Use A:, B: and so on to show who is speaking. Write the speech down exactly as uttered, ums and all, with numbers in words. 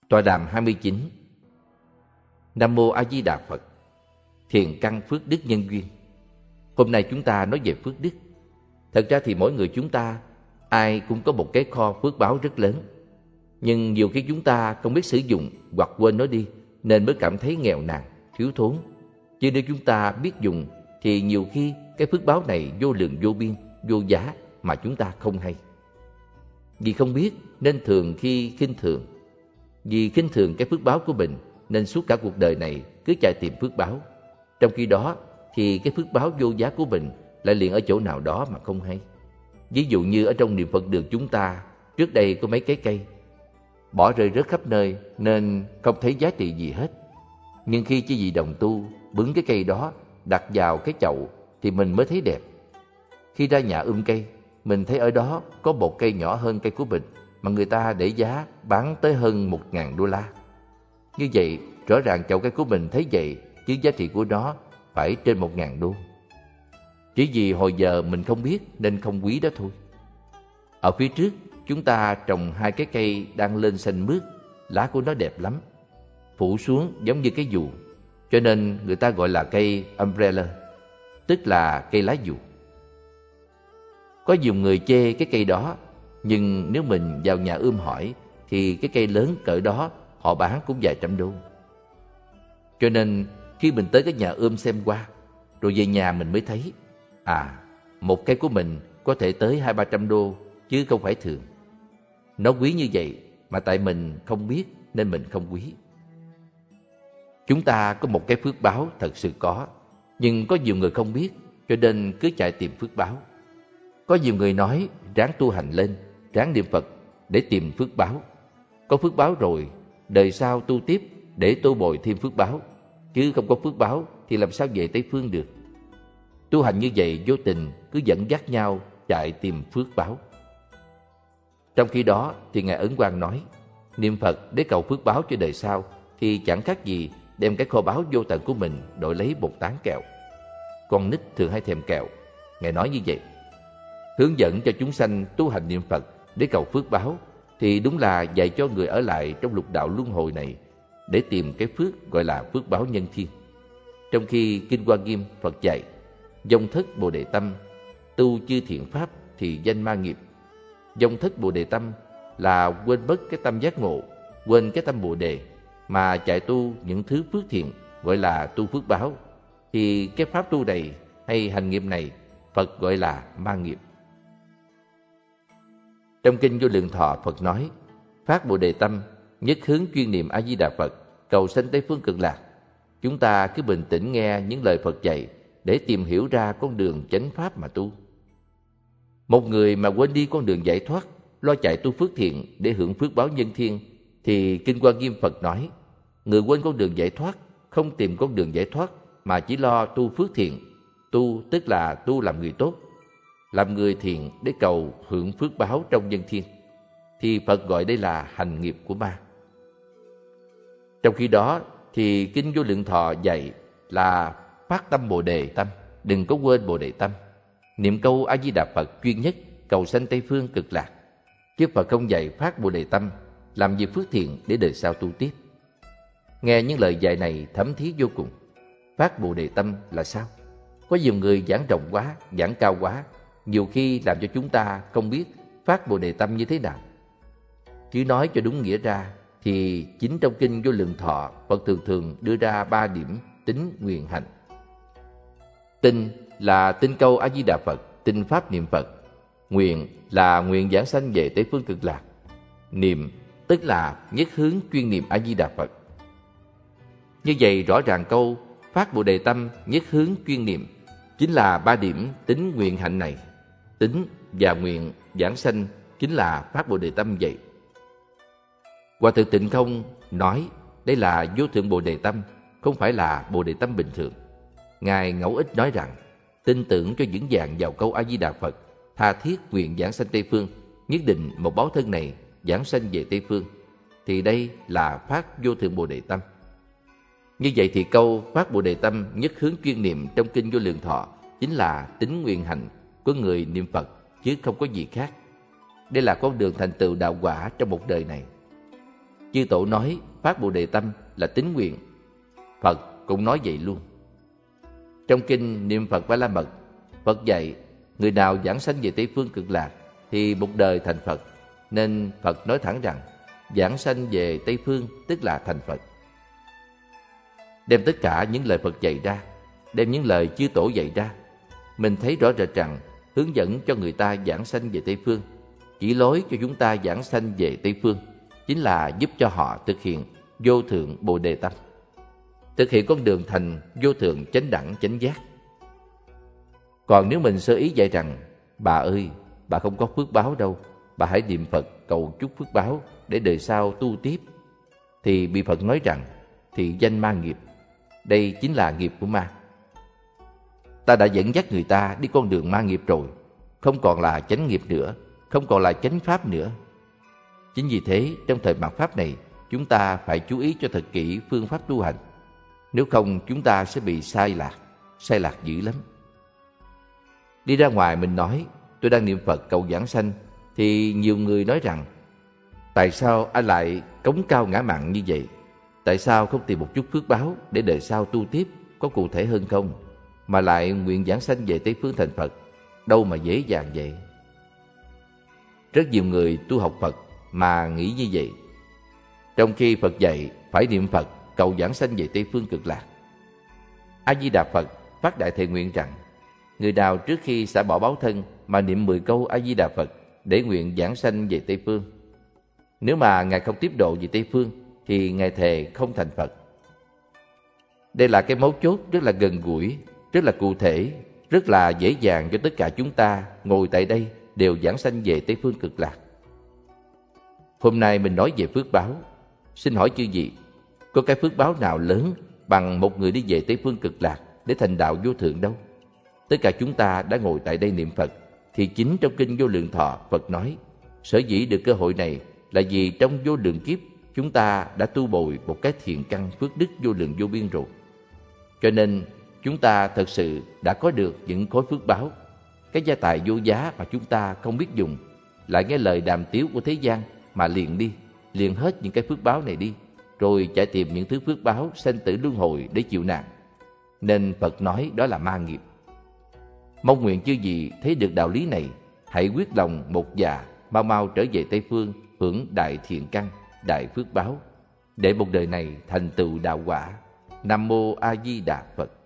A: Tọa đàm hai mươi chín. Nam Mô A Di Đà Phật. Thiền căn phước đức nhân duyên. Hôm nay chúng ta nói về phước đức. Thật ra thì mỗi người chúng ta, ai cũng có một cái kho phước báo rất lớn. Nhưng nhiều khi chúng ta không biết sử dụng hoặc quên nó đi, nên mới cảm thấy nghèo nàn, thiếu thốn. Chứ nếu chúng ta biết dùng, thì nhiều khi cái phước báo này vô lượng vô biên, vô giá mà chúng ta không hay. Vì không biết nên thường khi khinh thường. Vì khinh thường cái phước báo của mình nên suốt cả cuộc đời này cứ chạy tìm phước báo. Trong khi đó thì cái phước báo vô giá của mình lại liền ở chỗ nào đó mà không hay. Ví dụ như ở trong niệm Phật đường chúng ta, trước đây có mấy cái cây bỏ rơi rớt khắp nơi nên không thấy giá trị gì hết. Nhưng khi chỉ vì đồng tu bứng cái cây đó đặt vào cái chậu thì mình mới thấy đẹp. Khi ra nhà ươm cây, mình thấy ở đó có một cây nhỏ hơn cây của mình mà người ta để giá bán tới hơn một ngàn đô la. Như vậy rõ ràng chậu cây của mình thấy vậy, chứ giá trị của nó phải trên một ngàn đô. Chỉ vì hồi giờ mình không biết nên không quý đó thôi. Ở phía trước chúng ta trồng hai cái cây đang lên xanh mướt, lá của nó đẹp lắm, phủ xuống giống như cái dù, cho nên người ta gọi là cây umbrella, tức là cây lá dù. Có nhiều người chê cái cây đó, nhưng nếu mình vào nhà ươm hỏi thì cái cây lớn cỡ đó họ bán cũng vài trăm đô. Cho nên khi mình tới cái nhà ươm xem qua, rồi về nhà mình mới thấy, à, một cây của mình có thể tới hai ba trăm đô chứ không phải thường. Nó quý như vậy mà tại mình không biết nên mình không quý. Chúng ta có một cái phước báo thật sự có, nhưng có nhiều người không biết, cho nên cứ chạy tìm phước báo. Có nhiều người nói ráng tu hành lên, ráng niệm Phật để tìm phước báo. Có phước báo rồi, đời sau tu tiếp để tô bồi thêm phước báo. Chứ không có phước báo thì làm sao về Tây Phương được. Tu hành như vậy vô tình cứ dẫn dắt nhau chạy tìm phước báo. Trong khi đó thì Ngài Ấn Quang nói, niệm Phật để cầu phước báo cho đời sau thì chẳng khác gì đem cái kho báu vô tận của mình đổi lấy một tán kẹo. Con nít thường hay thèm kẹo. Ngài nói như vậy. Hướng dẫn cho chúng sanh tu hành niệm Phật để cầu phước báo thì đúng là dạy cho người ở lại trong lục đạo luân hồi này để tìm cái phước gọi là phước báo nhân thiên. Trong khi Kinh Hoa Nghiêm Phật dạy, dòng thất Bồ Đề Tâm, tu chư thiện pháp thì danh ma nghiệp. Dòng thất Bồ Đề Tâm là quên mất cái tâm giác ngộ, quên cái tâm Bồ Đề mà chạy tu những thứ phước thiện gọi là tu phước báo, thì cái pháp tu này hay hành nghiệp này Phật gọi là ma nghiệp. Trong Kinh Vô Lượng Thọ Phật nói, phát Bồ Đề Tâm, nhất hướng chuyên niệm A Di Đà Phật, cầu sanh Tây Phương Cực Lạc. Chúng ta cứ bình tĩnh nghe những lời Phật dạy để tìm hiểu ra con đường chánh pháp mà tu. Một người mà quên đi con đường giải thoát, lo chạy tu phước thiện để hưởng phước báo nhân thiên, thì Kinh Hoa Nghiêm Phật nói, người quên con đường giải thoát, không tìm con đường giải thoát mà chỉ lo tu phước thiện. Tu tức là tu làm người tốt, làm người thiện để cầu hưởng phước báo trong nhân thiên, thì Phật gọi đây là hành nghiệp của ma. Trong khi đó thì Kinh Vô Lượng Thọ dạy là phát tâm Bồ Đề Tâm, đừng có quên Bồ Đề Tâm. Niệm câu A Di Đà Phật chuyên nhất, cầu sanh Tây Phương Cực Lạc. Chứ Phật không dạy phát Bồ Đề Tâm, làm việc phước thiện để đời sau tu tiếp. Nghe những lời dạy này thấm thía vô cùng. Phát Bồ Đề Tâm là sao? Có nhiều người giảng rộng quá, giảng cao quá, nhiều khi làm cho chúng ta không biết phát Bồ Đề Tâm như thế nào. Chứ nói cho đúng nghĩa ra thì chính trong Kinh Vô Lượng Thọ, Phật thường thường đưa ra ba điểm tín nguyện hành. Tin là tin câu A Di Đà Phật, tin pháp niệm Phật. Nguyện là nguyện giảng sanh về Tây Phương Cực Lạc. Niệm tức là nhất hướng chuyên niệm A Di Đà Phật. Như vậy rõ ràng câu phát Bồ Đề Tâm, nhất hướng chuyên niệm chính là ba điểm tín nguyện hạnh này. Tín và nguyện giảng sanh chính là phát Bồ Đề Tâm vậy. Hòa Thượng Tịnh Không nói đây là vô thượng Bồ Đề Tâm, không phải là Bồ Đề Tâm bình thường. Ngài Ngẫu Ích nói rằng, tin tưởng cho vững vàng vào câu A Di Đà Phật, tha thiết nguyện giảng sanh Tây Phương, nhất định một báo thân này giảng sanh về Tây Phương, thì đây là phát vô thượng Bồ Đề Tâm. Như vậy thì câu phát Bồ Đề Tâm nhất hướng chuyên niệm trong Kinh Vô Lượng Thọ chính là tín nguyện hạnh của người niệm Phật, chứ không có gì khác. Đây là con đường thành tựu đạo quả trong một đời này. Chư Tổ nói phát Bồ Đề tâm là tín nguyện, Phật cũng nói vậy luôn. Trong kinh Niệm Phật Ba La Mật, Phật dạy người nào giảng sanh về Tây Phương Cực Lạc thì một đời thành Phật, nên Phật nói thẳng rằng giảng sanh về Tây Phương tức là thành Phật. Đem tất cả những lời Phật dạy ra, đem những lời chư Tổ dạy ra, mình thấy rõ rệt rằng hướng dẫn cho người ta giảng sanh về Tây Phương, chỉ lối cho chúng ta giảng sanh về Tây Phương, chính là giúp cho họ thực hiện vô thượng Bồ Đề tâm, thực hiện con đường thành vô thượng chánh đẳng chánh giác. Còn nếu mình sơ ý dạy rằng bà ơi, bà không có phước báo đâu, bà hãy niệm Phật cầu chúc phước báo để đời sau tu tiếp, thì bị Phật nói rằng thị danh ma nghiệp, đây chính là nghiệp của ma. Ta đã dẫn dắt người ta đi con đường ma nghiệp rồi, không còn là chánh nghiệp nữa, không còn là chánh pháp nữa. Chính vì thế, trong thời mạt pháp này, chúng ta phải chú ý cho thật kỹ phương pháp tu hành. Nếu không, chúng ta sẽ bị sai lạc, sai lạc dữ lắm. Đi ra ngoài mình nói, tôi đang niệm Phật cầu giảng sanh, thì nhiều người nói rằng, tại sao anh lại cống cao ngã mạn như vậy? Tại sao không tìm một chút phước báo để đời sau tu tiếp, có cụ thể hơn không? Mà lại nguyện giảng sanh về Tây Phương thành Phật, đâu mà dễ dàng vậy? Rất nhiều người tu học Phật mà nghĩ như vậy, trong khi Phật dạy phải niệm Phật cầu giảng sanh về Tây Phương Cực Lạc. A Di Đà Phật phát đại thệ nguyện rằng, người nào trước khi xả bỏ báo thân mà niệm mười câu A Di Đà Phật để nguyện giảng sanh về Tây Phương, nếu mà Ngài không tiếp độ về Tây Phương thì Ngài thề không thành Phật. Đây là cái mấu chốt rất là gần gũi, rất là cụ thể, rất là dễ dàng cho tất cả chúng ta ngồi tại đây đều giảng sanh về Tây Phương Cực Lạc. Hôm nay mình nói về phước báo. Xin hỏi chư vị, có cái phước báo nào lớn bằng một người đi về Tây Phương Cực Lạc để thành đạo vô thượng đâu? Tất cả chúng ta đã ngồi tại đây niệm Phật, thì chính trong kinh Vô Lượng Thọ Phật nói, sở dĩ được cơ hội này là vì trong vô lượng kiếp chúng ta đã tu bồi một cái thiện căn phước đức vô lượng vô biên rồi. Cho nên chúng ta thật sự đã có được những khối phước báo, cái gia tài vô giá mà chúng ta không biết dùng, lại nghe lời đàm tiếu của thế gian mà liền đi, liền hết những cái phước báo này đi, rồi chạy tìm những thứ phước báo sanh tử luân hồi để chịu nạn. Nên Phật nói đó là ma nghiệp. Mong nguyện chư vị thấy được đạo lý này, hãy quyết lòng một dạ mau mau trở về Tây Phương hưởng đại thiện căn, đại phước báo, để một đời này thành tựu đạo quả. Nam mô A Di Đà Phật.